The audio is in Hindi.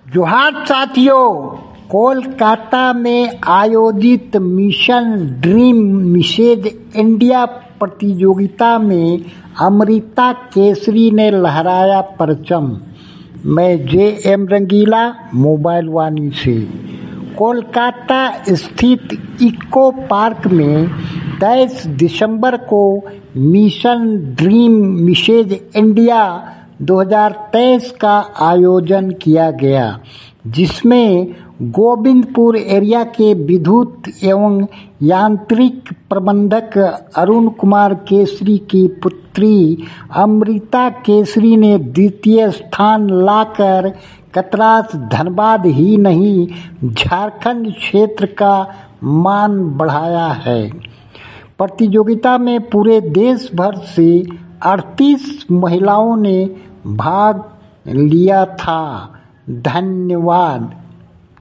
जोहार साथियों, कोलकाता में आयोजित मिशन ड्रीम मिसेज इंडिया प्रतियोगिता में अमृता केसरी ने लहराया परचम। मैं जे.एम. रंगीला, मोबाइल वाणी से। कोलकाता स्थित इको पार्क में 23 दिसंबर को मिशन ड्रीम मिसेज इंडिया 2023 का आयोजन किया गया, जिसमें गोविंदपुर एरिया के विद्युत एवं यांत्रिक प्रबंधक अरुण कुमार केसरी की पुत्री अमृता केसरी ने द्वितीय स्थान लाकर कतरास धनबाद ही नहीं, झारखंड क्षेत्र का मान बढ़ाया है। प्रतियोगिता में पूरे देश भर से 38 महिलाओं ने भाग लिया था। धन्यवाद।